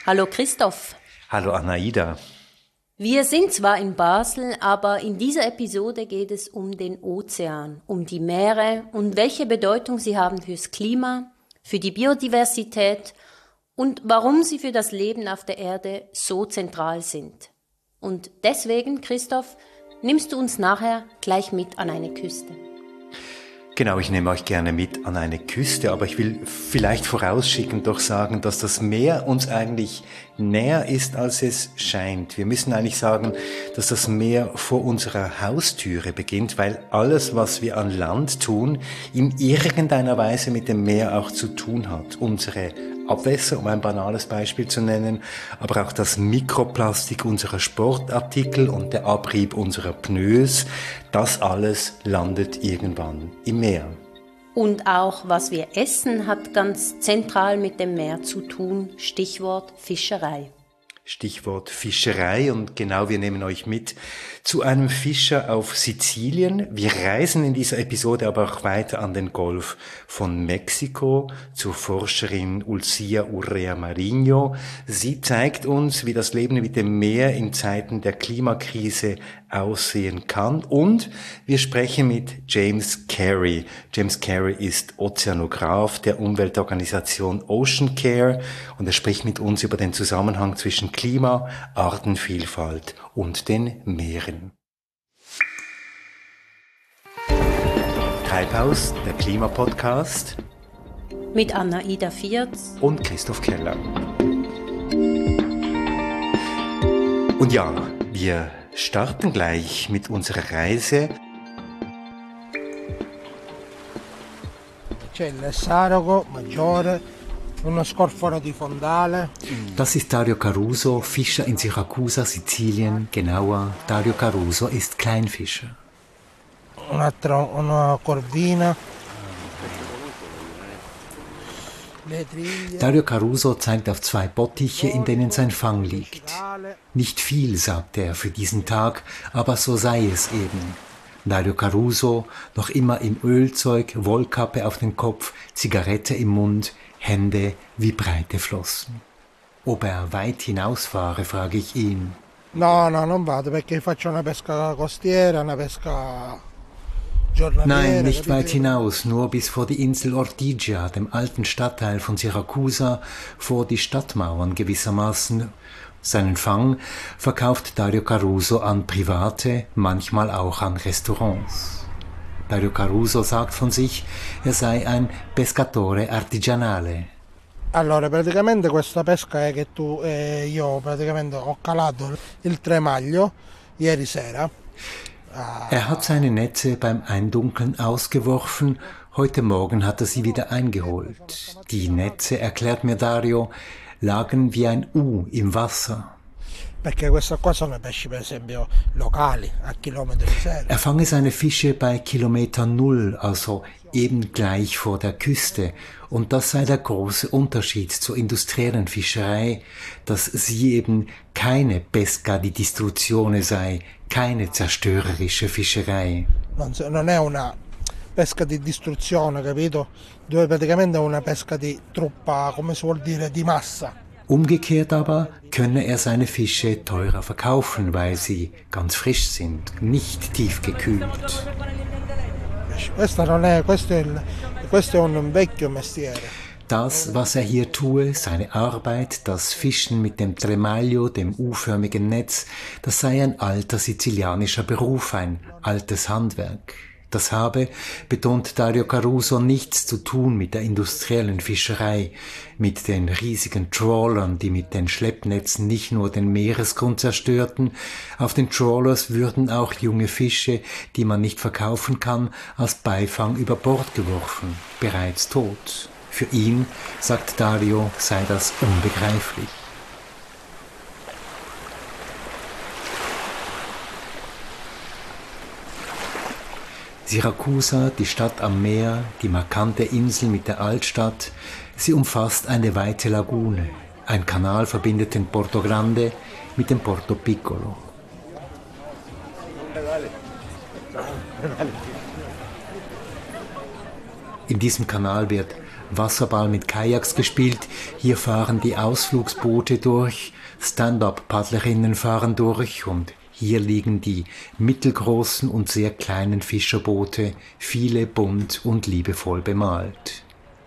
Hallo Christoph. Hallo Anaïda. Wir sind zwar in Basel, aber in dieser Episode geht es um den Ozean, um die Meere und welche Bedeutung sie haben fürs Klima, für die Biodiversität und warum sie für das Leben auf der Erde so zentral sind. Und deswegen, Christoph, nimmst du uns nachher gleich mit an eine Küste. Genau, ich nehme euch gerne mit an eine Küste, aber ich will vielleicht vorausschickend doch sagen, dass das Meer uns eigentlich näher ist, als es scheint. Wir müssen eigentlich sagen, dass das Meer vor unserer Haustüre beginnt, weil alles, was wir an Land tun, in irgendeiner Weise mit dem Meer auch zu tun hat. Unsere Abwässer, um ein banales Beispiel zu nennen, aber auch das Mikroplastik unserer Sportartikel und der Abrieb unserer Pneus, das alles landet irgendwann im Meer. Und auch was wir essen, hat ganz zentral mit dem Meer zu tun, Stichwort Fischerei. Stichwort Fischerei und genau, wir nehmen euch mit zu einem Fischer auf Sizilien. Wir reisen in dieser Episode aber auch weiter an den Golf von Mexiko zur Forscherin Ulcia Urrea Marinho. Sie zeigt uns, wie das Leben mit dem Meer in Zeiten der Klimakrise aussehen kann und wir sprechen mit James Carey. James Carey ist Ozeanograf der Umweltorganisation Ocean Care und er spricht mit uns über den Zusammenhang zwischen Klima, Artenvielfalt und den Meeren. Treibhaus, der Klimapodcast mit Anaïda Viertz und Christoph Keller. Und ja, wir starten gleich mit unserer Reise. C'è il Sarago Maggiore, uno scorforo di fondale. Das ist Dario Caruso, Fischer in Siracusa, Sizilien. Genauer, Dario Caruso ist Kleinfischer. Una corvina. Dario Caruso zeigt auf 2 Bottiche, in denen sein Fang liegt. Nicht viel, sagt er, für diesen Tag, aber so sei es eben. Dario Caruso, noch immer im Ölzeug, Wollkappe auf den Kopf, Zigarette im Mund, Hände wie breite Flossen. Ob er weit hinausfahre, frage ich ihn. No, non vado perché faccio una pesca costiera, una pesca... Nein, nicht weit hinaus, nur bis vor die Insel Ortigia, dem alten Stadtteil von Siracusa, vor die Stadtmauern gewissermaßen. Seinen Fang verkauft Dario Caruso an Private, manchmal auch an Restaurants. Dario Caruso sagt von sich, er sei ein pescatore artigianale. Allora, praticamente questa pesca è che io praticamente ho calato il tremaglio ieri sera. Er hat seine Netze beim Eindunkeln ausgeworfen, heute Morgen hat er sie wieder eingeholt. Die Netze, erklärt mir Dario, lagen wie ein U im Wasser. Perché questi qua sono pesci per esempio locali, a chilometri zero. Er fange seine Fische bei Kilometer Null, also eben gleich vor der Küste. Und das sei der große Unterschied zur industriellen Fischerei, dass sie eben keine pesca di distruzione sei, keine zerstörerische Fischerei. Non è una pesca di distruzione, capito? Dove praticamente è una pesca di truppa, come si vuol dire, di massa. Umgekehrt aber könne er seine Fische teurer verkaufen, weil sie ganz frisch sind, nicht tiefgekühlt. Questo è un vecchio mestiere. Das, was er hier tue, seine Arbeit, das Fischen mit dem Tremaglio, dem U-förmigen Netz, das sei ein alter sizilianischer Beruf, ein altes Handwerk. Das habe, betont Dario Caruso, nichts zu tun mit der industriellen Fischerei, mit den riesigen Trawlern, die mit den Schleppnetzen nicht nur den Meeresgrund zerstörten. Auf den Trawlers würden auch junge Fische, die man nicht verkaufen kann, als Beifang über Bord geworfen, bereits tot. Für ihn, sagt Dario, sei das unbegreiflich. Siracusa, die Stadt am Meer, die markante Insel mit der Altstadt, sie umfasst eine weite Lagune. Ein Kanal verbindet den Porto Grande mit dem Porto Piccolo. In diesem Kanal wird Wasserball mit Kajaks gespielt, hier fahren die Ausflugsboote durch, Stand-up-Paddlerinnen fahren durch und hier liegen die mittelgroßen und sehr kleinen Fischerboote, viele bunt und liebevoll bemalt.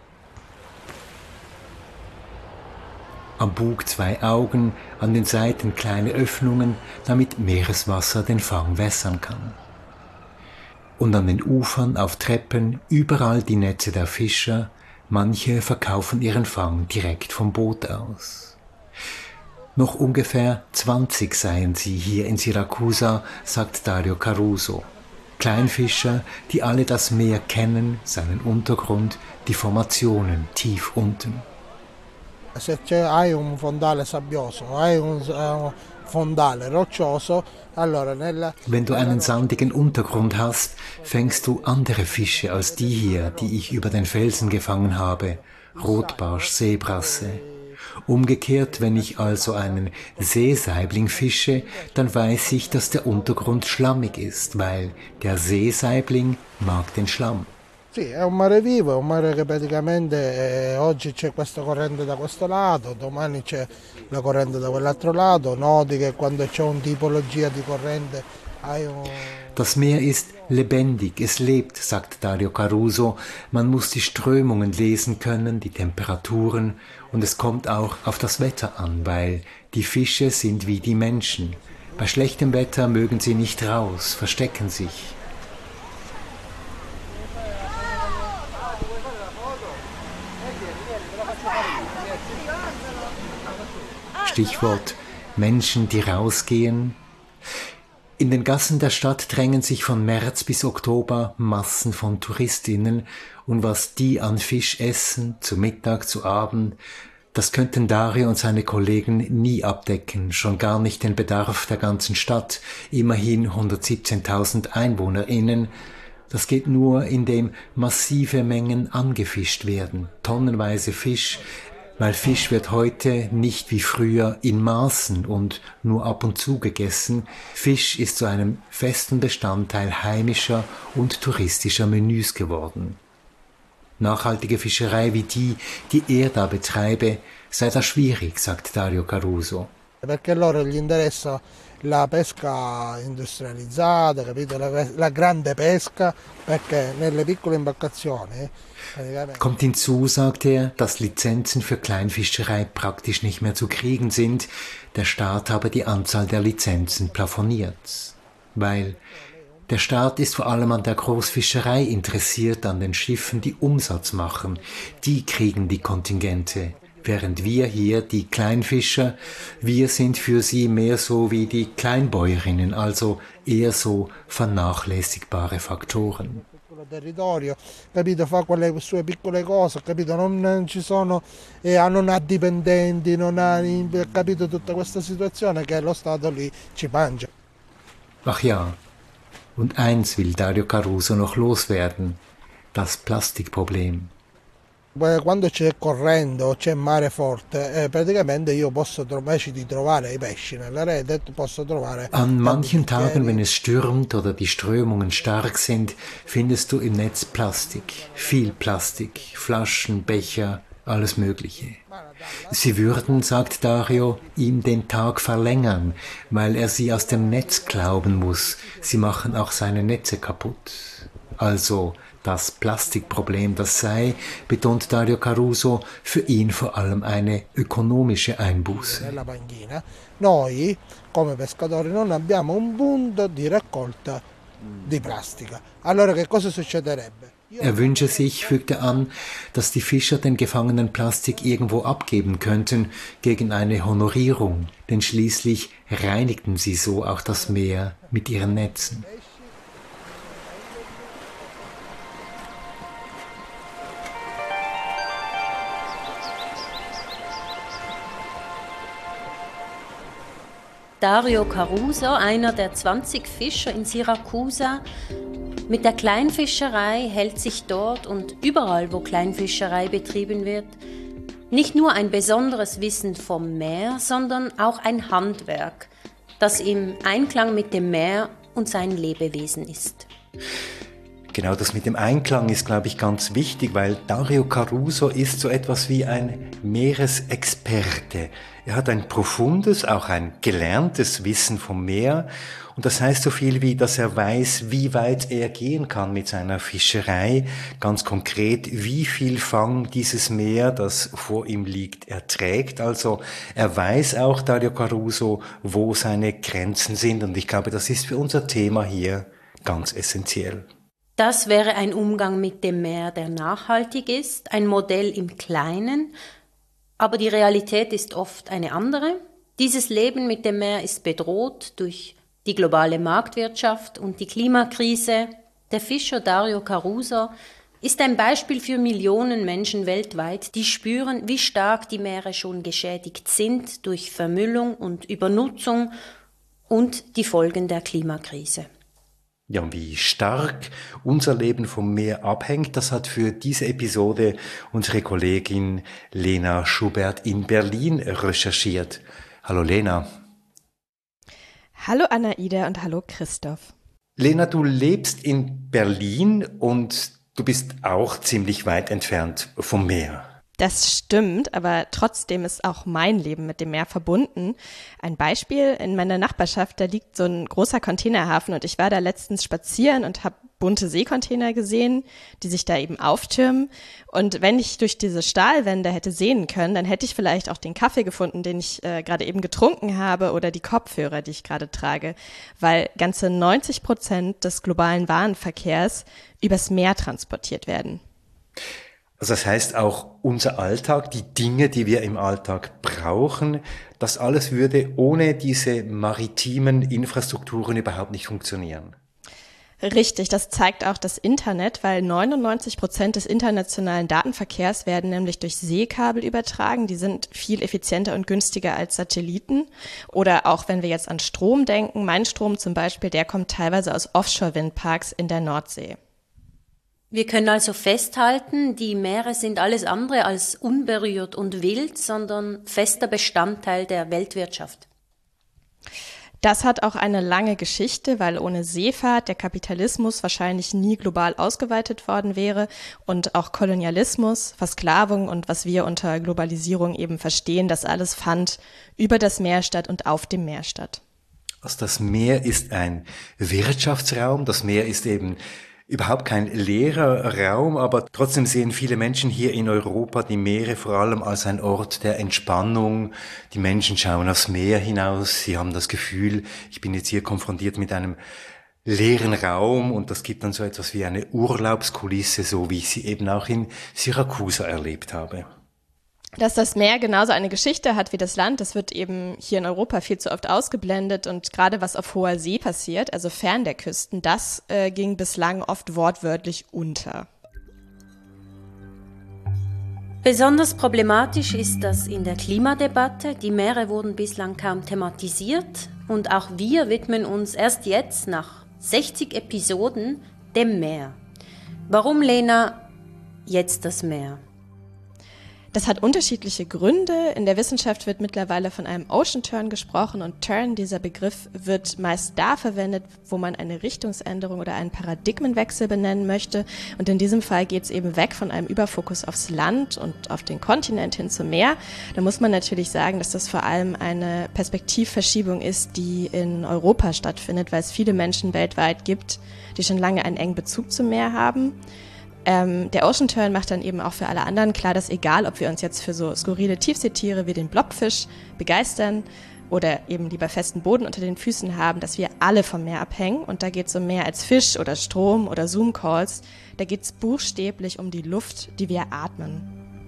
Am Bug 2 Augen, an den Seiten kleine Öffnungen, damit Meereswasser den Fang wässern kann. Und an den Ufern, auf Treppen, überall die Netze der Fischer, manche verkaufen ihren Fang direkt vom Boot aus. Noch ungefähr 20 seien sie hier in Siracusa, sagt Dario Caruso. Kleinfischer, die alle das Meer kennen, seinen Untergrund, die Formationen tief unten. Hai un fondale sabbioso, hai un fondale roccioso, allora Wenn du einen sandigen Untergrund hast, fängst du andere Fische als die hier, die ich über den Felsen gefangen habe, Rotbarsch, Seebrasse. Umgekehrt, wenn ich also einen Seesaibling fische, dann weiß ich, dass der Untergrund schlammig ist, weil der Seesaibling mag den Schlamm. Sì, è un mare vivo, è un mare che praticamente oggi c'è questa corrente da questo lato, domani c'è la corrente da quell'altro lato, noti che quando c'è una tipologia di corrente hai un... Das Meer ist lebendig, es lebt, sagt Dario Caruso. Man muss die Strömungen lesen können, die Temperaturen und es kommt auch auf das Wetter an, weil die Fische sind wie die Menschen. Bei schlechtem Wetter mögen sie nicht raus, verstecken sich. Stichwort Menschen, die rausgehen. In den Gassen der Stadt drängen sich von März bis Oktober Massen von Touristinnen und was die an Fisch essen, zu Mittag, zu Abend, das könnten Dario und seine Kollegen nie abdecken, schon gar nicht den Bedarf der ganzen Stadt, immerhin 117.000 EinwohnerInnen. Das geht nur, indem massive Mengen angefischt werden, tonnenweise Fisch, weil Fisch wird heute nicht wie früher in Maßen und nur ab und zu gegessen. Fisch ist zu einem festen Bestandteil heimischer und touristischer Menüs geworden. Nachhaltige Fischerei wie die er da betreibe, sei da schwierig, sagt Dario Caruso. Perché loro gli interessa la pesca industrializzata, capito? La grande pesca, perché nelle piccole imbarcazioni... Kommt hinzu, sagt er, dass Lizenzen für Kleinfischerei praktisch nicht mehr zu kriegen sind. Der Staat habe die Anzahl der Lizenzen plafoniert. Weil der Staat ist vor allem an der Großfischerei interessiert, an den Schiffen, die Umsatz machen. Die kriegen die Kontingente. Während wir hier, die Kleinfischer, wir sind für sie mehr so wie die Kleinbäuerinnen, also eher so vernachlässigbare Faktoren. Territorio, capito, fa quelle sue piccole cose, capito, non ci sono, non ha dipendenti, non ha, capito, tutta questa situazione che lo Stato lì ci mangia. Ach ja, und eins will Dario Caruso noch loswerden, das Plastikproblem. Quando c'è corrente o c'è mare forte, praticamente io posso invece di trovare i pesci nella rete, posso trovare... An manchen Tagen, wenn es stürmt oder die Strömungen stark sind, findest du im Netz Plastik, viel Plastik, Flaschen, Becher, alles Mögliche. Sie würden, sagt Dario, ihm den Tag verlängern, weil er sie aus dem Netz klauben muss. Sie machen auch seine Netze kaputt. Also das Plastikproblem, das sei, betont Dario Caruso, für ihn vor allem eine ökonomische Einbuße. Noi, come pescatori, non abbiamo un punto di raccolta di plastica. Allora che cosa succederebbe? Er wünsche sich, fügt er an, dass die Fischer den gefangenen Plastik irgendwo abgeben könnten gegen eine Honorierung, denn schließlich reinigten sie so auch das Meer mit ihren Netzen. Dario Caruso, einer der 20 Fischer in Siracusa, mit der Kleinfischerei hält sich dort und überall, wo Kleinfischerei betrieben wird, nicht nur ein besonderes Wissen vom Meer, sondern auch ein Handwerk, das im Einklang mit dem Meer und seinen Lebewesen ist. Genau, das mit dem Einklang ist, glaube ich, ganz wichtig, weil Dario Caruso ist so etwas wie ein Meeresexperte. Er hat ein profundes, auch ein gelerntes Wissen vom Meer. Und das heißt so viel wie, dass er weiß, wie weit er gehen kann mit seiner Fischerei. Ganz konkret, wie viel Fang dieses Meer, das vor ihm liegt, erträgt. Also er weiß auch, Dario Caruso, wo seine Grenzen sind. Und ich glaube, das ist für unser Thema hier ganz essentiell. Das wäre ein Umgang mit dem Meer, der nachhaltig ist, ein Modell im Kleinen, aber die Realität ist oft eine andere. Dieses Leben mit dem Meer ist bedroht durch die globale Marktwirtschaft und die Klimakrise. Der Fischer Dario Caruso ist ein Beispiel für Millionen Menschen weltweit, die spüren, wie stark die Meere schon geschädigt sind durch Vermüllung und Übernutzung und die Folgen der Klimakrise. Ja, und wie stark unser Leben vom Meer abhängt, das hat für diese Episode unsere Kollegin Lena Schubert in Berlin recherchiert. Hallo Lena. Hallo Anaida und hallo Christoph. Lena, du lebst in Berlin und du bist auch ziemlich weit entfernt vom Meer. Das stimmt, aber trotzdem ist auch mein Leben mit dem Meer verbunden. Ein Beispiel, in meiner Nachbarschaft, da liegt so ein großer Containerhafen und ich war da letztens spazieren und habe bunte Seekontainer gesehen, die sich da eben auftürmen. Und wenn ich durch diese Stahlwände hätte sehen können, dann hätte ich vielleicht auch den Kaffee gefunden, den ich gerade eben getrunken habe oder die Kopfhörer, die ich gerade trage, weil ganze 90% des globalen Warenverkehrs übers Meer transportiert werden. Also das heißt auch unser Alltag, die Dinge, die wir im Alltag brauchen, das alles würde ohne diese maritimen Infrastrukturen überhaupt nicht funktionieren. Richtig, das zeigt auch das Internet, weil 99% des internationalen Datenverkehrs werden nämlich durch Seekabel übertragen. Die sind viel effizienter und günstiger als Satelliten. Oder auch wenn wir jetzt an Strom denken, mein Strom zum Beispiel, der kommt teilweise aus Offshore-Windparks in der Nordsee. Wir können also festhalten, die Meere sind alles andere als unberührt und wild, sondern fester Bestandteil der Weltwirtschaft. Das hat auch eine lange Geschichte, weil ohne Seefahrt der Kapitalismus wahrscheinlich nie global ausgeweitet worden wäre und auch Kolonialismus, Versklavung und was wir unter Globalisierung eben verstehen, das alles fand über das Meer statt und auf dem Meer statt. Also das Meer ist ein Wirtschaftsraum, das Meer ist eben überhaupt kein leerer Raum, aber trotzdem sehen viele Menschen hier in Europa die Meere vor allem als ein Ort der Entspannung. Die Menschen schauen aufs Meer hinaus, sie haben das Gefühl, ich bin jetzt hier konfrontiert mit einem leeren Raum und das gibt dann so etwas wie eine Urlaubskulisse, so wie ich sie eben auch in Syrakusa erlebt habe. Dass das Meer genauso eine Geschichte hat wie das Land, das wird eben hier in Europa viel zu oft ausgeblendet und gerade was auf hoher See passiert, also fern der Küsten, das ging bislang oft wortwörtlich unter. Besonders problematisch ist das in der Klimadebatte. Die Meere wurden bislang kaum thematisiert und auch wir widmen uns erst jetzt nach 60 Episoden dem Meer. Warum, Lena, jetzt das Meer? Das hat unterschiedliche Gründe. In der Wissenschaft wird mittlerweile von einem Ocean Turn gesprochen und Turn, dieser Begriff, wird meist da verwendet, wo man eine Richtungsänderung oder einen Paradigmenwechsel benennen möchte. Und in diesem Fall geht es eben weg von einem Überfokus aufs Land und auf den Kontinent hin zum Meer. Da muss man natürlich sagen, dass das vor allem eine Perspektivverschiebung ist, die in Europa stattfindet, weil es viele Menschen weltweit gibt, die schon lange einen engen Bezug zum Meer haben. Der Ocean Turn macht dann eben auch für alle anderen klar, dass egal, ob wir uns jetzt für so skurrile Tiefseetiere wie den Blobfisch begeistern oder eben lieber festen Boden unter den Füßen haben, dass wir alle vom Meer abhängen. Und da geht es um mehr als Fisch oder Strom oder Zoom-Calls. Da geht es buchstäblich um die Luft, die wir atmen.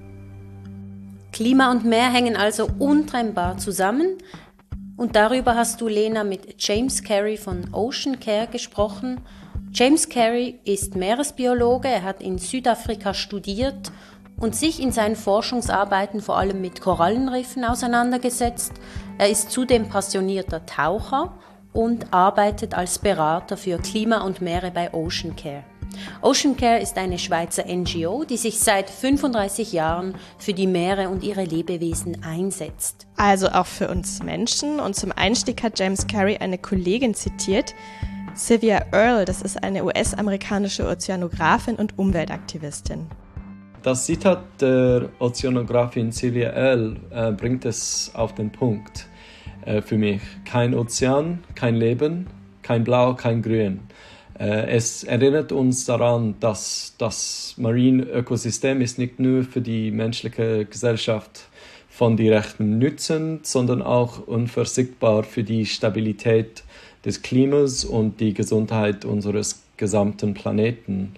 Klima und Meer hängen also untrennbar zusammen. Und darüber hast du, Lena, mit James Carey von Ocean Care gesprochen. James Carey ist Meeresbiologe, er hat in Südafrika studiert und sich in seinen Forschungsarbeiten vor allem mit Korallenriffen auseinandergesetzt. Er ist zudem passionierter Taucher und arbeitet als Berater für Klima und Meere bei Ocean Care. Ocean Care ist eine Schweizer NGO, die sich seit 35 Jahren für die Meere und ihre Lebewesen einsetzt. Also auch für uns Menschen. Und zum Einstieg hat James Carey eine Kollegin zitiert, Sylvia Earle, das ist eine US-amerikanische Ozeanografin und Umweltaktivistin. Das Zitat der Ozeanografin Sylvia Earle bringt es auf den Punkt für mich. Kein Ozean, kein Leben, kein Blau, kein Grün. Es erinnert uns daran, dass das Marine-Ökosystem ist nicht nur für die menschliche Gesellschaft von direktem Nutzen, sondern auch unverzichtbar für die Stabilität des Klimas und die Gesundheit unseres gesamten Planeten.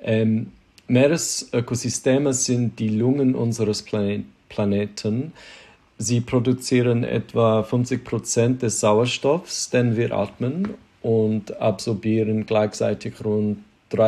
Meeresökosysteme sind die Lungen unseres Planeten. Sie produzieren etwa 50% des Sauerstoffs, den wir atmen, und absorbieren gleichzeitig rund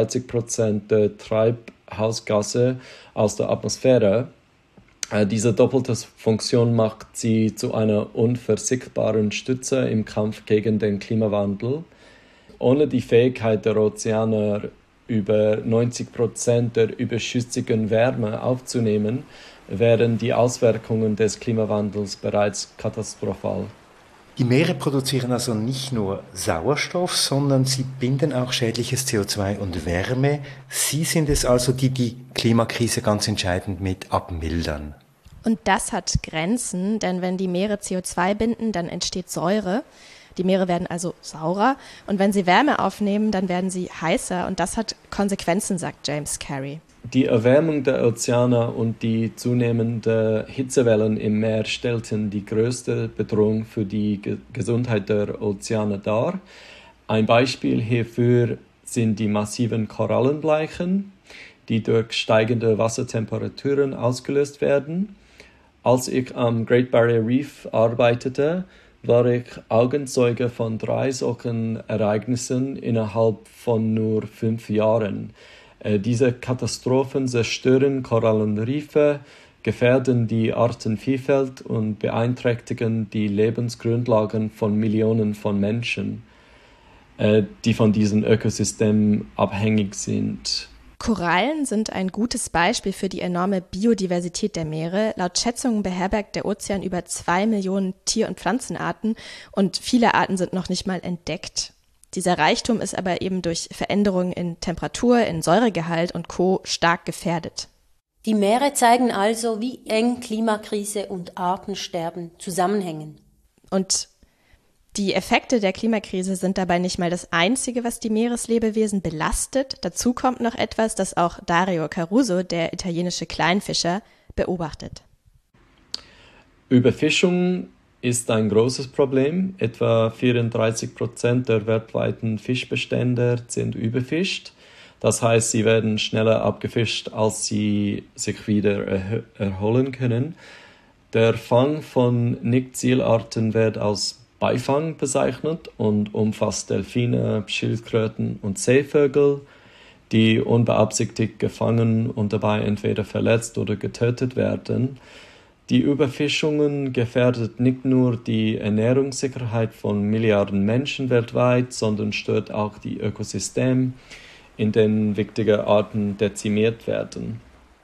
30% der Treibhausgase aus der Atmosphäre. Diese doppelte Funktion macht sie zu einer unverzichtbaren Stütze im Kampf gegen den Klimawandel. Ohne die Fähigkeit der Ozeane, über 90% der überschüssigen Wärme aufzunehmen, wären die Auswirkungen des Klimawandels bereits katastrophal. Die Meere produzieren also nicht nur Sauerstoff, sondern sie binden auch schädliches CO2 und Wärme. Sie sind es also, die die Klimakrise ganz entscheidend mit abmildern. Und das hat Grenzen, denn wenn die Meere CO2 binden, dann entsteht Säure. Die Meere werden also saurer und wenn sie Wärme aufnehmen, dann werden sie heißer und das hat Konsequenzen, sagt James Carey. Die Erwärmung der Ozeane und die zunehmenden Hitzewellen im Meer stellten die größte Bedrohung für die Gesundheit der Ozeane dar. Ein Beispiel hierfür sind die massiven Korallenbleichen, die durch steigende Wassertemperaturen ausgelöst werden. Als ich am Great Barrier Reef arbeitete, war ich Augenzeuge von 3 solchen Ereignissen innerhalb von nur 5 Jahren. Diese Katastrophen zerstören Korallenriffe, gefährden die Artenvielfalt und beeinträchtigen die Lebensgrundlagen von Millionen von Menschen, die von diesen Ökosystemen abhängig sind. Korallen sind ein gutes Beispiel für die enorme Biodiversität der Meere. Laut Schätzungen beherbergt der Ozean über 2 Millionen Tier- und Pflanzenarten und viele Arten sind noch nicht mal entdeckt. Dieser Reichtum ist aber eben durch Veränderungen in Temperatur, in Säuregehalt und Co. stark gefährdet. Die Meere zeigen also, wie eng Klimakrise und Artensterben zusammenhängen. Und die Effekte der Klimakrise sind dabei nicht mal das Einzige, was die Meereslebewesen belastet. Dazu kommt noch etwas, das auch Dario Caruso, der italienische Kleinfischer, beobachtet. Überfischung ist ein großes Problem. Etwa 34% der weltweiten Fischbestände sind überfischt. Das heißt, sie werden schneller abgefischt, als sie sich wieder erholen können. Der Fang von Nicht-Zielarten wird als Beifang bezeichnet und umfasst Delfine, Schildkröten und Seevögel, die unbeabsichtigt gefangen und dabei entweder verletzt oder getötet werden. Die Überfischungen gefährdet nicht nur die Ernährungssicherheit von Milliarden Menschen weltweit, sondern stört auch die Ökosysteme, in denen wichtige Arten dezimiert werden.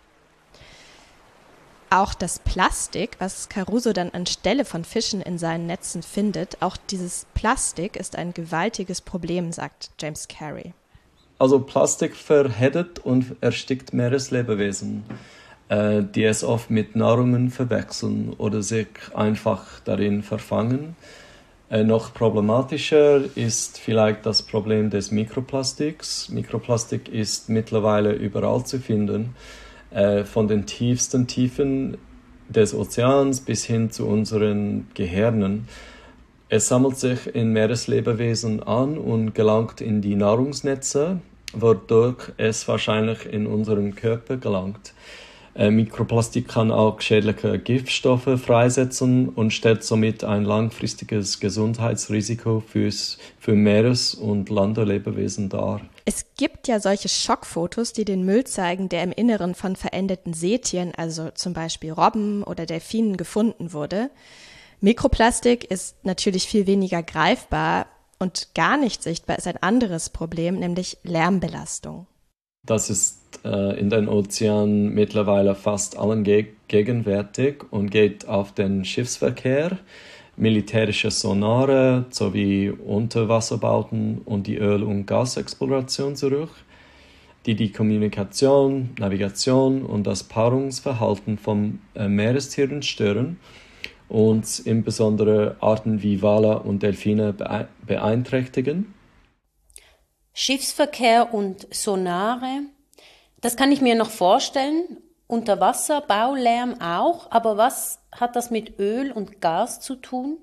Auch das Plastik, was Caruso dann anstelle von Fischen in seinen Netzen findet, auch dieses Plastik ist ein gewaltiges Problem, sagt James Carey. Also Plastik verheddet und erstickt Meereslebewesen, die es oft mit Nahrungen verwechseln oder sich einfach darin verfangen. Noch problematischer ist vielleicht das Problem des Mikroplastiks. Mikroplastik ist mittlerweile überall zu finden, von den tiefsten Tiefen des Ozeans bis hin zu unseren Gehirnen. Es sammelt sich in Meereslebewesen an und gelangt in die Nahrungsnetze, wodurch es wahrscheinlich in unseren Körper gelangt. Mikroplastik kann auch schädliche Giftstoffe freisetzen und stellt somit ein langfristiges Gesundheitsrisiko für Meeres- und Landlebewesen dar. Es gibt ja solche Schockfotos, die den Müll zeigen, der im Inneren von verendeten Seetieren, also zum Beispiel Robben oder Delfinen, gefunden wurde. Mikroplastik ist natürlich viel weniger greifbar und gar nicht sichtbar ist ein anderes Problem, nämlich Lärmbelastung. Das ist in den Ozeanen mittlerweile fast allen gegenwärtig und geht auf den Schiffsverkehr. militärische Sonare sowie Unterwasserbauten und die Öl- und Gasexploration zurück, die die Kommunikation, Navigation und das Paarungsverhalten von Meerestieren stören und insbesondere Arten wie Wale und Delfine beeinträchtigen. Schiffsverkehr und Sonare, das kann ich mir noch vorstellen. Unterwasserbaulärm auch, aber was hat das mit Öl und Gas zu tun?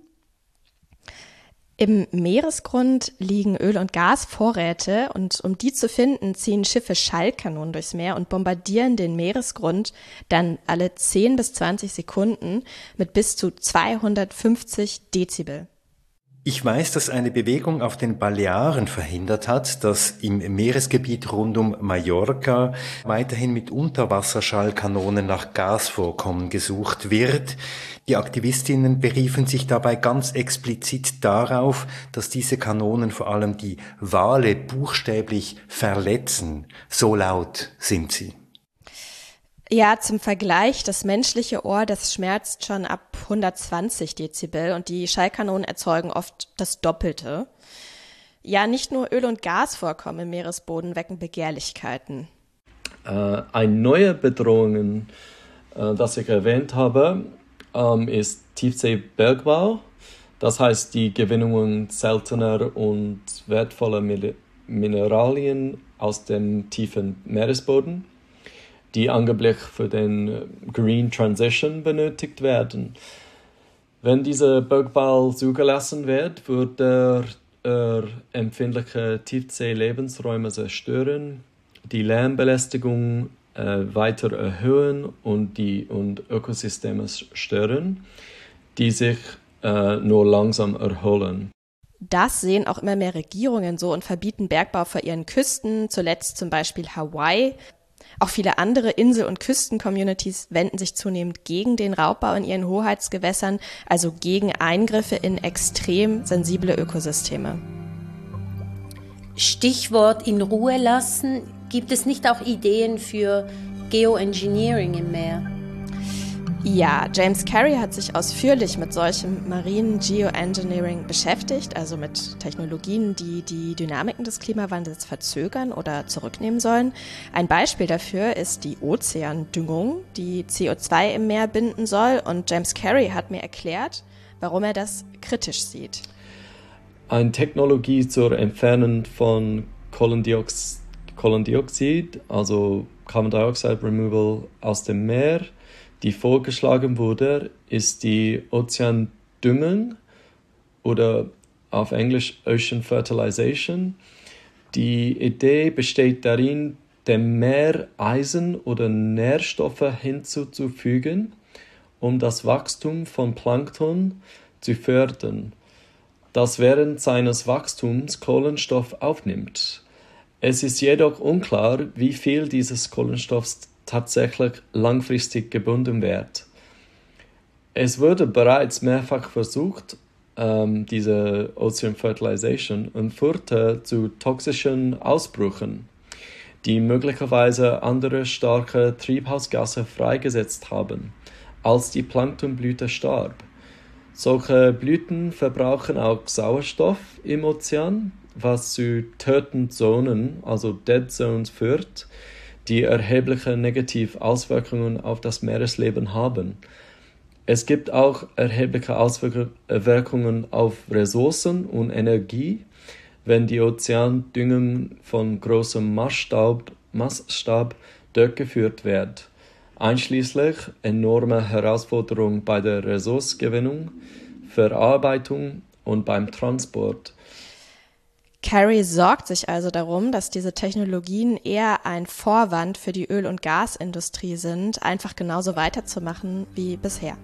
Im Meeresgrund liegen Öl- und Gasvorräte und um die zu finden, ziehen Schiffe Schallkanonen durchs Meer und bombardieren den Meeresgrund dann alle 10 bis 20 Sekunden mit bis zu 250 Dezibel. Ich weiß, dass eine Bewegung auf den Balearen verhindert hat, dass im Meeresgebiet rund um Mallorca weiterhin mit Unterwasserschallkanonen nach Gasvorkommen gesucht wird. Die Aktivistinnen beriefen sich dabei ganz explizit darauf, dass diese Kanonen vor allem die Wale buchstäblich verletzen. So laut sind sie. Ja, zum Vergleich, das menschliche Ohr, das schmerzt schon ab 120 Dezibel und die Schallkanonen erzeugen oft das Doppelte. Ja, nicht nur Öl- und Gasvorkommen im Meeresboden wecken Begehrlichkeiten. Eine neue Bedrohung, das ich erwähnt habe, ist Tiefseebergbau. Das heißt die Gewinnung seltener und wertvoller Mineralien aus dem tiefen Meeresboden, die angeblich für den Green Transition benötigt werden. Wenn dieser Bergbau zugelassen wird, wird er empfindliche Tiefsee-Lebensräume zerstören, die Lärmbelästigung weiter erhöhen und Ökosysteme stören, die sich nur langsam erholen. Das sehen auch immer mehr Regierungen so und verbieten Bergbau vor ihren Küsten, zuletzt zum Beispiel Hawaii. Auch viele andere Insel- und Küsten-Communities wenden sich zunehmend gegen den Raubbau in ihren Hoheitsgewässern, also gegen Eingriffe in extrem sensible Ökosysteme. Stichwort in Ruhe lassen. Gibt es nicht auch Ideen für Geoengineering im Meer? Ja, James Carey hat sich ausführlich mit solchem marinen Geoengineering beschäftigt, also mit Technologien, die die Dynamiken des Klimawandels verzögern oder zurücknehmen sollen. Ein Beispiel dafür ist die Ozeandüngung, die CO2 im Meer binden soll. Und James Carey hat mir erklärt, warum er das kritisch sieht. Eine Technologie zur Entfernung von Kohlendioxid, also Carbon Dioxide Removal aus dem Meer, die vorgeschlagen wurde, ist die Ozeandüngung oder auf Englisch Ocean Fertilization. Die Idee besteht darin, dem Meer Eisen oder Nährstoffe hinzuzufügen, um das Wachstum von Plankton zu fördern, das während seines Wachstums Kohlenstoff aufnimmt. Es ist jedoch unklar, wie viel dieses Kohlenstoffs tatsächlich langfristig gebunden wird. Es wurde bereits mehrfach versucht, diese Ocean Fertilization, und führte zu toxischen Ausbrüchen, die möglicherweise andere starke Treibhausgase freigesetzt haben, als die Planktonblüte starb. Solche Blüten verbrauchen auch Sauerstoff im Ozean, was zu Toten Zonen, also Dead Zones, führt, die erhebliche negative Auswirkungen auf das Meeresleben haben. Es gibt auch erhebliche Auswirkungen auf Ressourcen und Energie, wenn die Ozeandüngung von großem Maßstab durchgeführt wird, einschließlich enormer Herausforderungen bei der Ressourcengewinnung, Verarbeitung und beim Transport. Carey sorgt sich also darum, dass diese Technologien eher ein Vorwand für die Öl- und Gasindustrie sind, einfach genauso weiterzumachen wie bisher.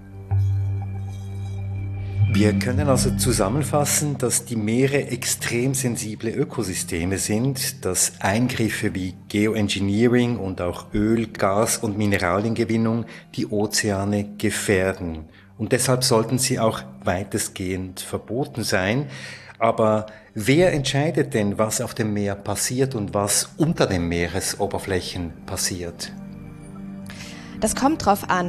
Wir können also zusammenfassen, dass die Meere extrem sensible Ökosysteme sind, dass Eingriffe wie Geoengineering und auch Öl-, Gas- und Mineraliengewinnung die Ozeane gefährden. Und deshalb sollten sie auch weitestgehend verboten sein. Aber wer entscheidet denn, was auf dem Meer passiert und was unter den Meeresoberflächen passiert? Das kommt drauf an.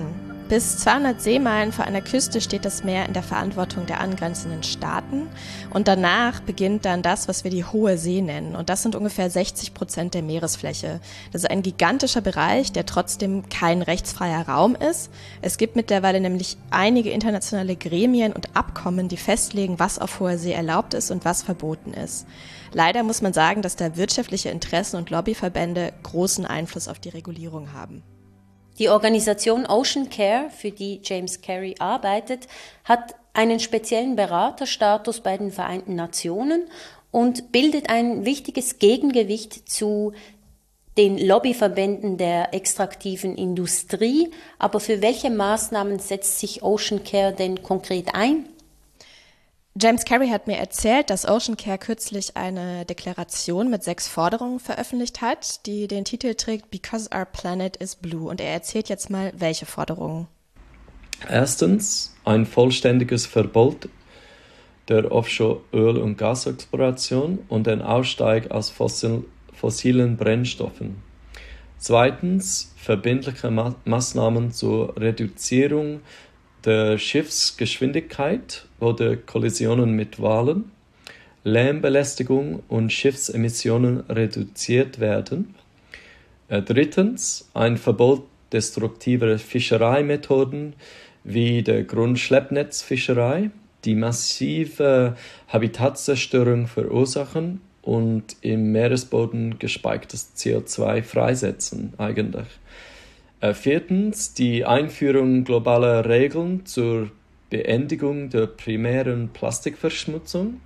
Bis 200 Seemeilen vor einer Küste steht das Meer in der Verantwortung der angrenzenden Staaten. Und danach beginnt dann das, was wir die Hohe See nennen. Und das sind ungefähr 60% der Meeresfläche. Das ist ein gigantischer Bereich, der trotzdem kein rechtsfreier Raum ist. Es gibt mittlerweile nämlich einige internationale Gremien und Abkommen, die festlegen, was auf hoher See erlaubt ist und was verboten ist. Leider muss man sagen, dass da wirtschaftliche Interessen und Lobbyverbände großen Einfluss auf die Regulierung haben. Die Organisation Ocean Care, für die James Carey arbeitet, hat einen speziellen Beraterstatus bei den Vereinten Nationen und bildet ein wichtiges Gegengewicht zu den Lobbyverbänden der extraktiven Industrie. Aber für welche Maßnahmen setzt sich Ocean Care denn konkret ein? James Carey hat mir erzählt, dass Ocean Care kürzlich eine Deklaration mit 6 Forderungen veröffentlicht hat, die den Titel trägt Because Our Planet is Blue. Und er erzählt jetzt mal, welche Forderungen. Erstens, ein vollständiges Verbot der Offshore-Öl- und Gasexploration und den Ausstieg aus fossilen Brennstoffen. Zweitens, verbindliche Maßnahmen zur Reduzierung der Schiffsgeschwindigkeit oder Kollisionen mit Walen, Lärmbelästigung und Schiffsemissionen reduziert werden. Drittens, ein Verbot destruktiver Fischereimethoden wie der Grundschleppnetzfischerei, die massive Habitatzerstörung verursachen und im Meeresboden gespeichertes CO2 freisetzen eigentlich. Viertens, die Einführung globaler Regeln zur Beendigung der primären Plastikverschmutzung.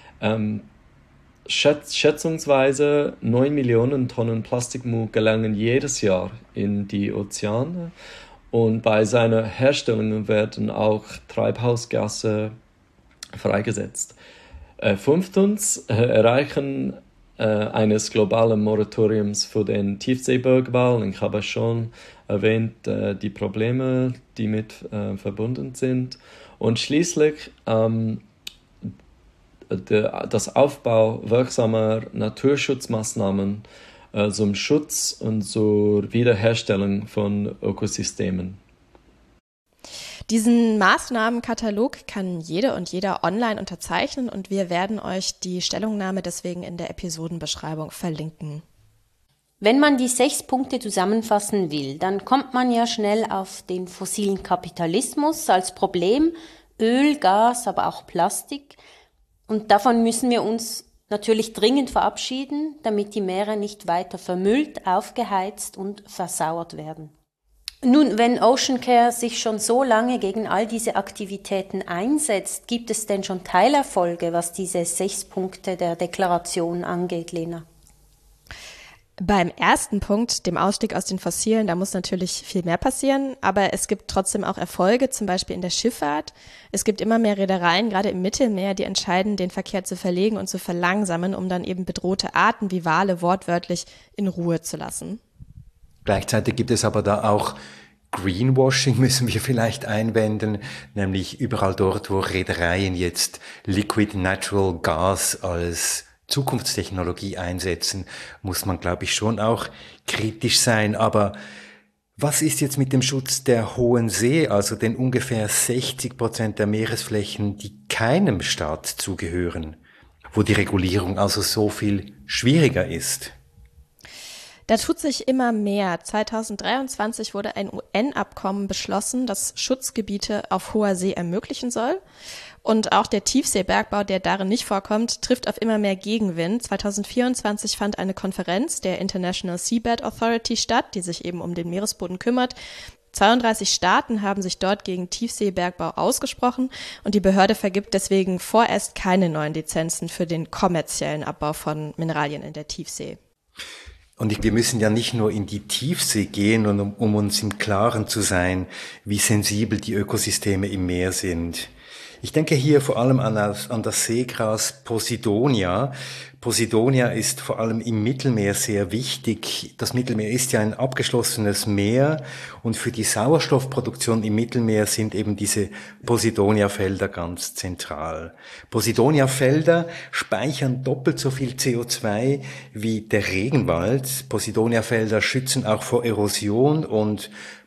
Schätzungsweise 9 Millionen Tonnen Plastikmüll gelangen jedes Jahr in die Ozeane und bei seiner Herstellung werden auch Treibhausgase freigesetzt. Fünftens, Erreichen eines globalen Moratoriums für den Tiefseebergbau. Ich habe schon erwähnt, die Probleme, die mit verbunden sind. Und schließlich das Aufbau wirksamer Naturschutzmaßnahmen zum Schutz und zur Wiederherstellung von Ökosystemen. Diesen Maßnahmenkatalog kann jede und jeder online unterzeichnen und wir werden euch die Stellungnahme deswegen in der Episodenbeschreibung verlinken. Wenn man die 6 Punkte zusammenfassen will, dann kommt man ja schnell auf den fossilen Kapitalismus als Problem, Öl, Gas, aber auch Plastik. Und davon müssen wir uns natürlich dringend verabschieden, damit die Meere nicht weiter vermüllt, aufgeheizt und versauert werden. Nun, wenn Ocean Care sich schon so lange gegen all diese Aktivitäten einsetzt, gibt es denn schon Teilerfolge, was diese 6 Punkte der Deklaration angeht, Lena? Beim ersten Punkt, dem Ausstieg aus den Fossilen, da muss natürlich viel mehr passieren, aber es gibt trotzdem auch Erfolge, zum Beispiel in der Schifffahrt. Es gibt immer mehr Reedereien, gerade im Mittelmeer, die entscheiden, den Verkehr zu verlegen und zu verlangsamen, um dann eben bedrohte Arten wie Wale wortwörtlich in Ruhe zu lassen. Gleichzeitig gibt es aber da auch Greenwashing, müssen wir vielleicht einwenden, nämlich überall dort, wo Reedereien jetzt Liquid Natural Gas als Zukunftstechnologie einsetzen, muss man, glaube ich, schon auch kritisch sein. Aber was ist jetzt mit dem Schutz der Hohen See, also den ungefähr 60% der Meeresflächen, die keinem Staat zugehören, wo die Regulierung also so viel schwieriger ist? Da tut sich immer mehr. 2023 wurde ein UN-Abkommen beschlossen, das Schutzgebiete auf hoher See ermöglichen soll. Und auch der Tiefseebergbau, der darin nicht vorkommt, trifft auf immer mehr Gegenwind. 2024 fand eine Konferenz der International Seabed Authority statt, die sich eben um den Meeresboden kümmert. 32 Staaten haben sich dort gegen Tiefseebergbau ausgesprochen und die Behörde vergibt deswegen vorerst keine neuen Lizenzen für den kommerziellen Abbau von Mineralien in der Tiefsee. Und wir müssen ja nicht nur in die Tiefsee gehen, um uns im Klaren zu sein, wie sensibel die Ökosysteme im Meer sind. Ich denke hier vor allem an das Seegras Posidonia. Posidonia ist vor allem im Mittelmeer sehr wichtig. Das Mittelmeer ist ja ein abgeschlossenes Meer und für die Sauerstoffproduktion im Mittelmeer sind eben diese Posidonia-Felder ganz zentral. Posidonia-Felder speichern doppelt so viel CO2 wie der Regenwald. Posidonia-Felder schützen auch vor Erosion und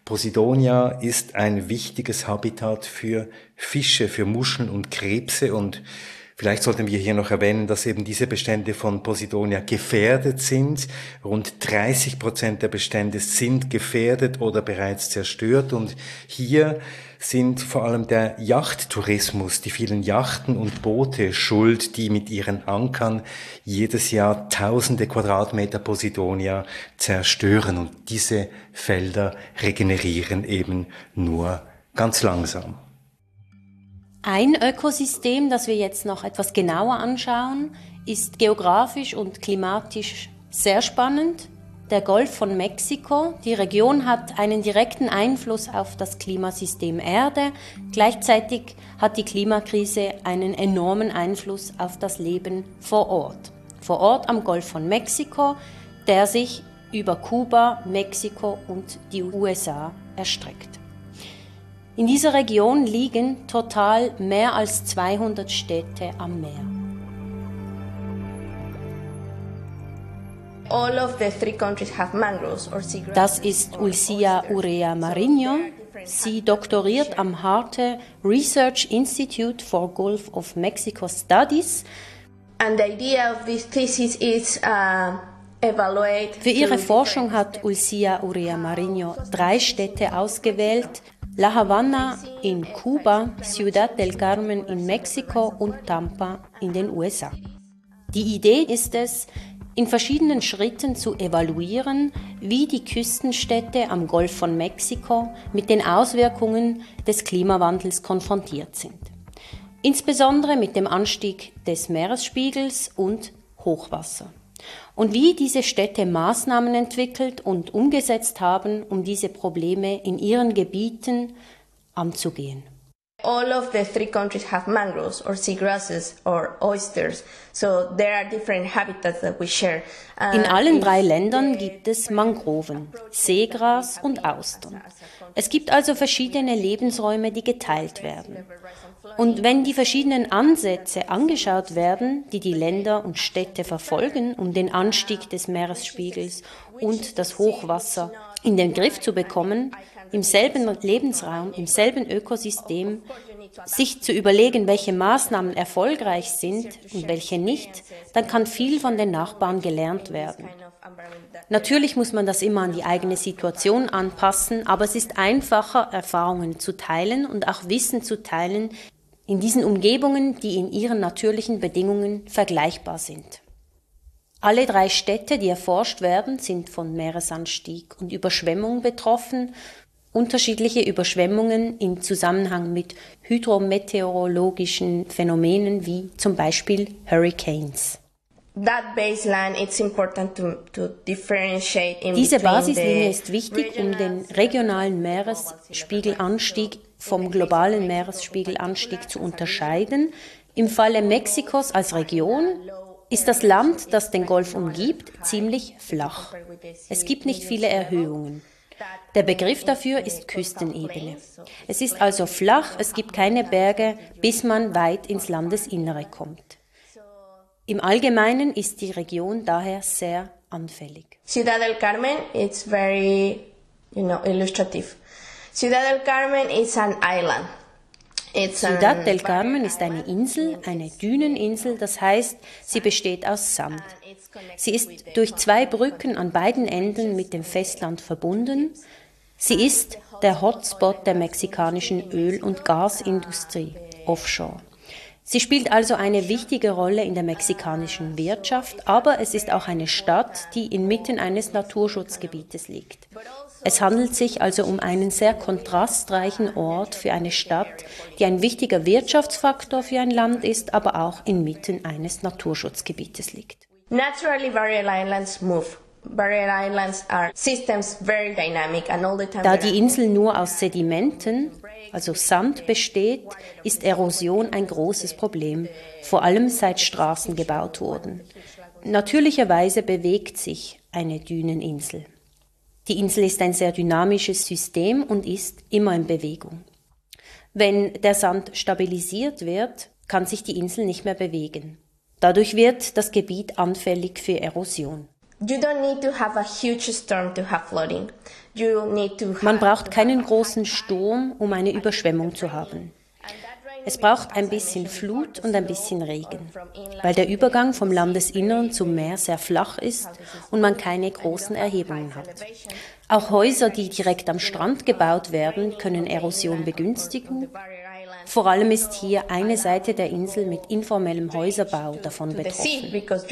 Posidonia ist ein wichtiges Habitat für Fische, für Muscheln und Krebse und vielleicht sollten wir hier noch erwähnen, dass eben diese Bestände von Posidonia gefährdet sind. Rund 30% der Bestände sind gefährdet oder bereits zerstört und hier sind vor allem der Yachttourismus, die vielen Yachten und Boote schuld, die mit ihren Ankern jedes Jahr tausende Quadratmeter Posidonia zerstören. Und diese Felder regenerieren eben nur ganz langsam. Ein Ökosystem, das wir jetzt noch etwas genauer anschauen, ist geografisch und klimatisch sehr spannend. Der Golf von Mexiko. Die Region hat einen direkten Einfluss auf das Klimasystem Erde. Gleichzeitig hat die Klimakrise einen enormen Einfluss auf das Leben vor Ort. Vor Ort am Golf von Mexiko, der sich über Kuba, Mexiko und die USA erstreckt. In dieser Region liegen total mehr als 200 Städte am Meer. Das ist Ulcia Urrea Marinho. Sie doktoriert am Harte Research Institute for Gulf of Mexico Studies. Für ihre Forschung hat Ulcia Urrea Marinho 3 Städte ausgewählt: La Habana in Kuba, Ciudad del Carmen in Mexiko und Tampa in den USA. Die Idee ist es, in verschiedenen Schritten zu evaluieren, wie die Küstenstädte am Golf von Mexiko mit den Auswirkungen des Klimawandels konfrontiert sind. Insbesondere mit dem Anstieg des Meeresspiegels und Hochwasser. Und wie diese Städte Maßnahmen entwickelt und umgesetzt haben, um diese Probleme in ihren Gebieten anzugehen. All of the 3 countries have mangroves or seagrasses or oysters, so there are different habitats that we share. In allen 3 Ländern gibt es Mangroven, Seegras und Austern. Es gibt also verschiedene Lebensräume, die geteilt werden. Und wenn die verschiedenen Ansätze angeschaut werden, die die Länder und Städte verfolgen, um den Anstieg des Meeresspiegels und das Hochwasser in den Griff zu bekommen, im selben Lebensraum, im selben Ökosystem, sich zu überlegen, welche Maßnahmen erfolgreich sind und welche nicht, dann kann viel von den Nachbarn gelernt werden. Natürlich muss man das immer an die eigene Situation anpassen, aber es ist einfacher, Erfahrungen zu teilen und auch Wissen zu teilen in diesen Umgebungen, die in ihren natürlichen Bedingungen vergleichbar sind. Alle 3 Städte, die erforscht werden, sind von Meeresanstieg und Überschwemmung betroffen. Unterschiedliche Überschwemmungen im Zusammenhang mit hydrometeorologischen Phänomenen wie zum Beispiel Hurricanes. Diese Basislinie ist wichtig, um den regionalen Meeresspiegelanstieg vom globalen Meeresspiegelanstieg zu unterscheiden. Im Falle Mexikos als Region ist das Land, das den Golf umgibt, ziemlich flach. Es gibt nicht viele Erhöhungen. Der Begriff dafür ist Küstenebene. Es ist also flach, es gibt keine Berge, bis man weit ins Landesinnere kommt. Im Allgemeinen ist die Region daher sehr anfällig. Ciudad del Carmen is very, illustrative. Ciudad del Carmen is an island. Ciudad del Carmen ist eine Insel, eine Düneninsel, das heißt, sie besteht aus Sand. Sie ist durch 2 Brücken an beiden Enden mit dem Festland verbunden. Sie ist der Hotspot der mexikanischen Öl- und Gasindustrie, offshore. Sie spielt also eine wichtige Rolle in der mexikanischen Wirtschaft, aber es ist auch eine Stadt, die inmitten eines Naturschutzgebietes liegt. Es handelt sich also um einen sehr kontrastreichen Ort für eine Stadt, die ein wichtiger Wirtschaftsfaktor für ein Land ist, aber auch inmitten eines Naturschutzgebietes liegt. Naturally, barrier islands move. Barrier islands are systems very dynamic and all the time. Da die Insel nur aus Sedimenten, also Sand, besteht, ist Erosion ein großes Problem, vor allem seit Straßen gebaut wurden. Natürlicherweise bewegt sich eine Düneninsel. Die Insel ist ein sehr dynamisches System und ist immer in Bewegung. Wenn der Sand stabilisiert wird, kann sich die Insel nicht mehr bewegen. Dadurch wird das Gebiet anfällig für Erosion. You don't need to have a huge storm to have flooding. You need to Man braucht keinen großen Sturm, um eine Überschwemmung zu haben. Es braucht ein bisschen Flut und ein bisschen Regen, weil der Übergang vom Landesinnern zum Meer sehr flach ist und man keine großen Erhebungen hat. Auch Häuser, die direkt am Strand gebaut werden, können Erosion begünstigen. Vor allem ist hier eine Seite der Insel mit informellem Häuserbau davon betroffen.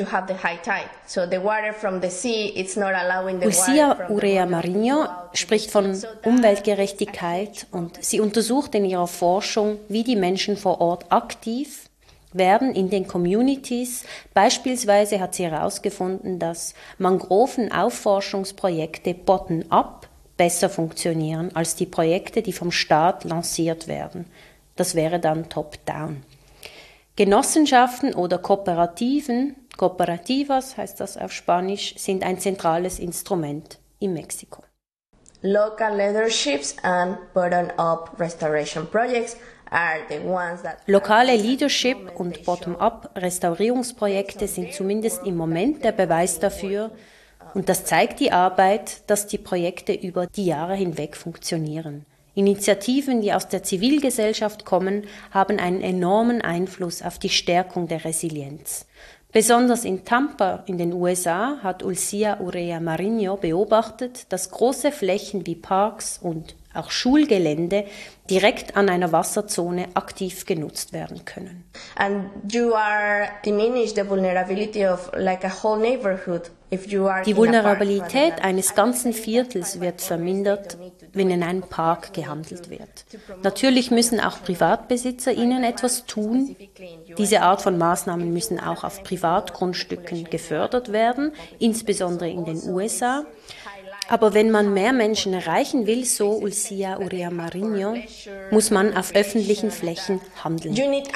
Ulcia Urrea Marinho spricht von Umweltgerechtigkeit und sie untersucht in ihrer Forschung, wie die Menschen vor Ort aktiv werden in den Communities. Beispielsweise hat sie herausgefunden, dass Mangrovenaufforschungsprojekte bottom-up besser funktionieren als die Projekte, die vom Staat lanciert werden. Das wäre dann top-down. Genossenschaften oder Kooperativen, Cooperativas heißt das auf Spanisch, sind ein zentrales Instrument in Mexiko. Local leaderships and bottom-up restoration projects are the ones that... Lokale Leadership und Bottom-up-Restaurierungsprojekte sind zumindest im Moment der Beweis dafür, und das zeigt die Arbeit, dass die Projekte über die Jahre hinweg funktionieren. Initiativen, die aus der Zivilgesellschaft kommen, haben einen enormen Einfluss auf die Stärkung der Resilienz. Besonders in Tampa in den USA hat Ulcia Urrea Marinho beobachtet, dass große Flächen wie Parks und auch Schulgelände direkt an einer Wasserzone aktiv genutzt werden können. And you are diminish the vulnerability of like a whole neighborhood. Die Vulnerabilität eines ganzen Viertels wird vermindert, wenn in einem Park gehandelt wird. Natürlich müssen auch PrivatbesitzerInnen etwas tun. Diese Art von Maßnahmen müssen auch auf Privatgrundstücken gefördert werden, insbesondere in den USA. Aber wenn man mehr Menschen erreichen will, so Ulcia Urrea Marinho, muss man auf öffentlichen Flächen handeln.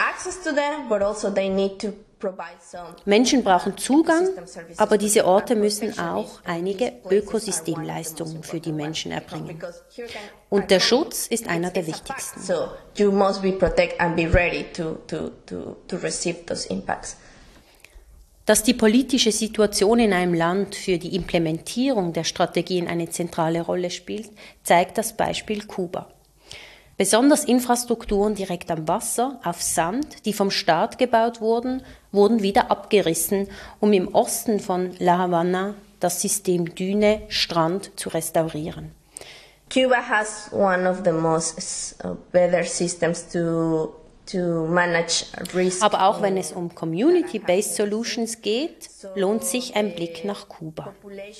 Menschen brauchen Zugang, aber diese Orte müssen auch einige Ökosystemleistungen für die Menschen erbringen. Und der Schutz ist einer der wichtigsten. So you must be protect and be ready to receive those impacts. Dass die politische Situation in einem Land für die Implementierung der Strategien eine zentrale Rolle spielt, zeigt das Beispiel Kuba. Besonders Infrastrukturen direkt am Wasser, auf Sand, die vom Staat gebaut wurden, wurden wieder abgerissen, um im Osten von La Habana das System Düne, Strand zu restaurieren. Cuba has one of the most better systems to manage risk. Aber auch wenn es um Community-Based Solutions geht, lohnt sich ein Blick nach Kuba.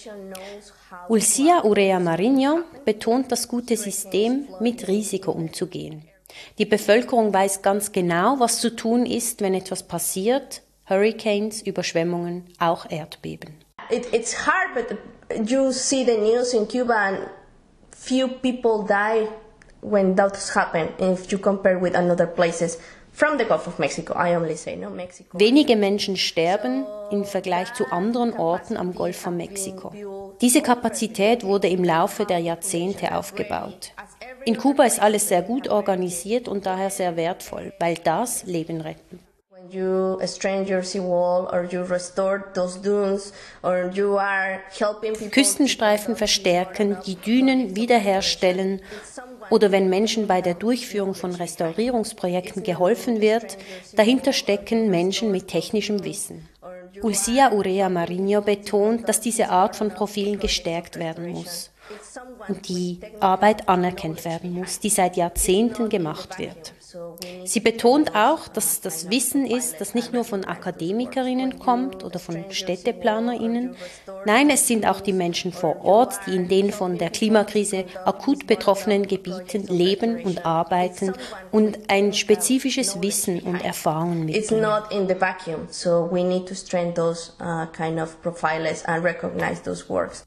Ulcia Urrea Marinho betont das gute System, mit Risiko umzugehen. Die Bevölkerung weiß ganz genau, was zu tun ist, wenn etwas passiert. Hurricanes, Überschwemmungen, auch Erdbeben. It's hard, but you see the news in Cuba and few people die when that happens, if you compare with other places from the Gulf of Mexico. I only say no Mexico. Wenige Menschen sterben im Vergleich zu anderen Orten am Golf von Mexiko. Diese Kapazität wurde im Laufe der Jahrzehnte aufgebaut. In Kuba ist alles sehr gut organisiert und daher sehr wertvoll, weil das Leben retten. When you strengthen your seawall or you restore those dunes or you are helping people. Küstenstreifen verstärken, die Dünen wiederherstellen oder wenn Menschen bei der Durchführung von Restaurierungsprojekten geholfen wird, dahinter stecken Menschen mit technischem Wissen. Ulcia Urrea Marinho betont, dass diese Art von Profilen gestärkt werden muss und die Arbeit anerkannt werden muss, die seit Jahrzehnten gemacht wird. Sie betont auch, dass das Wissen ist, das nicht nur von AkademikerInnen kommt oder von StädteplanerInnen. Nein, es sind auch die Menschen vor Ort, die in den von der Klimakrise akut betroffenen Gebieten leben und arbeiten und ein spezifisches Wissen und Erfahrungen mitbringen. It's not in the vacuum, so we need to strengthen those kind of profiles and recognize those works.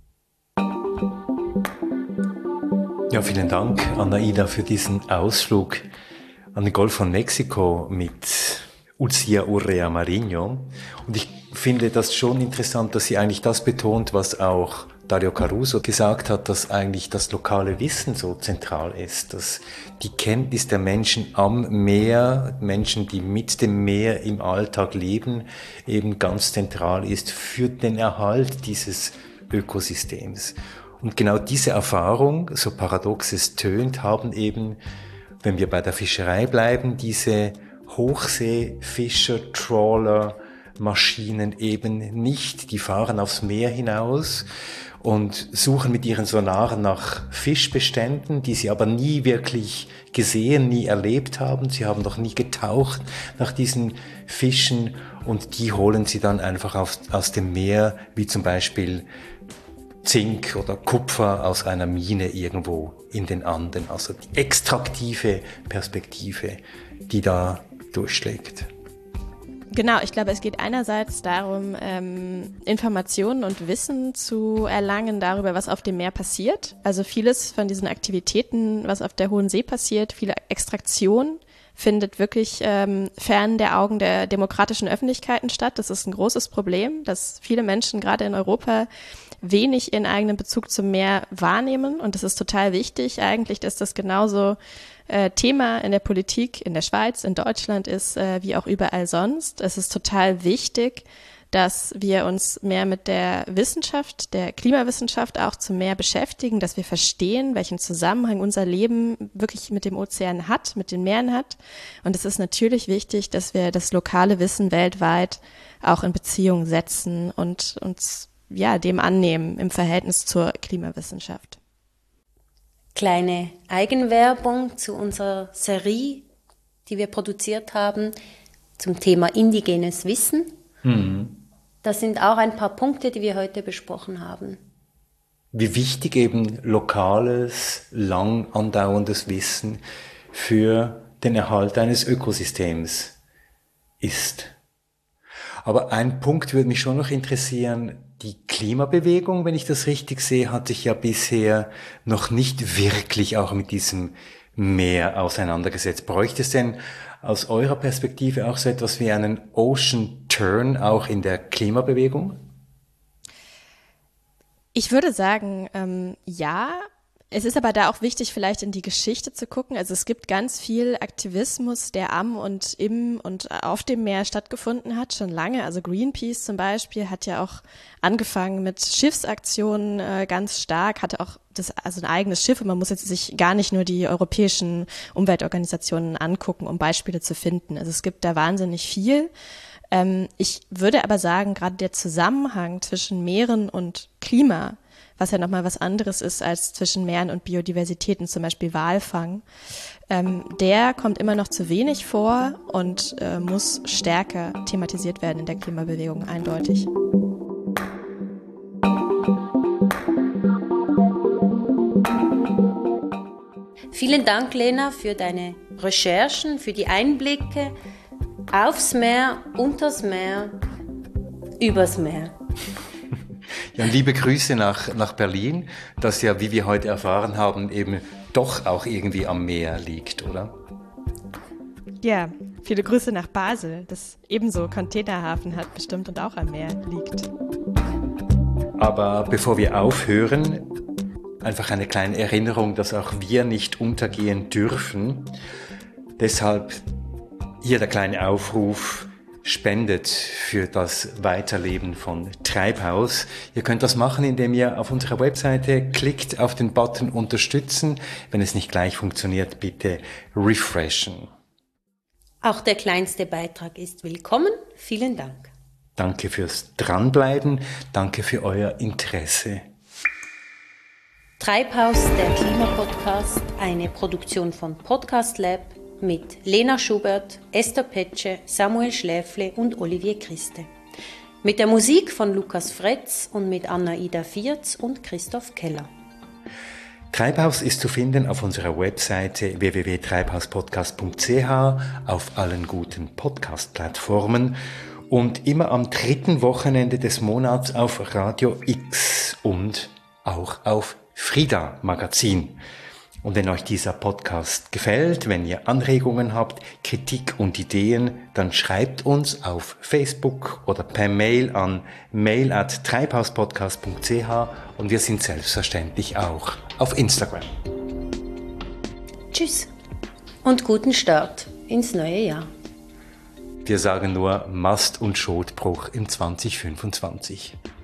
Ja, vielen Dank, Anaida, für diesen Ausflug an den Golf von Mexiko mit Ulcia Urrea Marinho. Und ich finde das schon interessant, dass sie eigentlich das betont, was auch Dario Caruso gesagt hat, dass eigentlich das lokale Wissen so zentral ist, dass die Kenntnis der Menschen am Meer, Menschen, die mit dem Meer im Alltag leben, eben ganz zentral ist für den Erhalt dieses Ökosystems. Und genau diese Erfahrung, so paradox es tönt, haben eben, wenn wir bei der Fischerei bleiben, diese Hochseefischer, Trawler, Maschinen eben nicht. Die fahren aufs Meer hinaus und suchen mit ihren Sonaren nach Fischbeständen, die sie aber nie wirklich gesehen, nie erlebt haben. Sie haben noch nie getaucht nach diesen Fischen und die holen sie dann einfach aus dem Meer, wie zum Beispiel Zink oder Kupfer aus einer Mine irgendwo in den Anden. Also die extraktive Perspektive, die da durchschlägt. Genau, ich glaube, es geht einerseits darum, Informationen und Wissen zu erlangen darüber, was auf dem Meer passiert. Also vieles von diesen Aktivitäten, was auf der Hohen See passiert, viele Extraktion findet wirklich fern der Augen der demokratischen Öffentlichkeiten statt. Das ist ein großes Problem, dass viele Menschen gerade in Europa wenig ihren eigenen Bezug zum Meer wahrnehmen. Und das ist total wichtig eigentlich, dass das genauso Thema in der Politik in der Schweiz, in Deutschland ist, wie auch überall sonst. Es ist total wichtig, dass wir uns mehr mit der Wissenschaft, der Klimawissenschaft auch zum Meer beschäftigen, dass wir verstehen, welchen Zusammenhang unser Leben wirklich mit dem Ozean hat, mit den Meeren hat. Und es ist natürlich wichtig, dass wir das lokale Wissen weltweit auch in Beziehung setzen und uns dem annehmen im Verhältnis zur Klimawissenschaft. Kleine Eigenwerbung zu unserer Serie, die wir produziert haben, zum Thema indigenes Wissen. Das sind auch ein paar Punkte, die wir heute besprochen haben. Wie wichtig eben lokales, lang andauerndes Wissen für den Erhalt eines Ökosystems ist. Aber ein Punkt würde mich schon noch interessieren. Die Klimabewegung, wenn ich das richtig sehe, hat sich ja bisher noch nicht wirklich auch mit diesem Meer auseinandergesetzt. Bräuchte es denn aus eurer Perspektive auch so etwas wie einen Ocean Turn auch in der Klimabewegung? Ich würde sagen, ja. Es ist aber da auch wichtig, vielleicht in die Geschichte zu gucken. Also es gibt ganz viel Aktivismus, der am und im und auf dem Meer stattgefunden hat, schon lange. Also Greenpeace zum Beispiel hat ja auch angefangen mit Schiffsaktionen ganz stark, hatte auch ein eigenes Schiff und man muss jetzt sich gar nicht nur die europäischen Umweltorganisationen angucken, um Beispiele zu finden. Also es gibt da wahnsinnig viel. Ich würde aber sagen, gerade der Zusammenhang zwischen Meeren und Klima, was ja nochmal was anderes ist als zwischen Meeren und Biodiversitäten, zum Beispiel Walfang, der kommt immer noch zu wenig vor und muss stärker thematisiert werden in der Klimabewegung, eindeutig. Vielen Dank, Lena, für deine Recherchen, für die Einblicke aufs Meer, unters Meer, übers Meer. Ja, und liebe Grüße nach Berlin, das ja, wie wir heute erfahren haben, eben doch auch irgendwie am Meer liegt, oder? Ja, viele Grüße nach Basel, das ebenso Containerhafen hat bestimmt und auch am Meer liegt. Aber bevor wir aufhören, einfach eine kleine Erinnerung, dass auch wir nicht untergehen dürfen. Deshalb hier der kleine Aufruf: Spendet für das Weiterleben von Treibhaus. Ihr könnt das machen, indem ihr auf unserer Webseite klickt auf den Button Unterstützen. Wenn es nicht gleich funktioniert, bitte refreshen. Auch der kleinste Beitrag ist willkommen. Vielen Dank. Danke fürs Dranbleiben. Danke für euer Interesse. Treibhaus, der Klimapodcast, eine Produktion von Podcast Lab mit Lena Schubert, Esther Petsche, Samuel Schläfle und Olivier Christe. Mit der Musik von Lukas Fretz und mit Anna-Ida Vierz und Christoph Keller. Treibhaus ist zu finden auf unserer Webseite www.treibhauspodcast.ch, auf allen guten Podcast-Plattformen und immer am 3. Wochenende des Monats auf Radio X und auch auf Frida Magazin. Und wenn euch dieser Podcast gefällt, wenn ihr Anregungen habt, Kritik und Ideen, dann schreibt uns auf Facebook oder per Mail an mail@treibhauspodcast.ch und wir sind selbstverständlich auch auf Instagram. Tschüss und guten Start ins neue Jahr. Wir sagen nur Mast- und Schotbruch im 2025.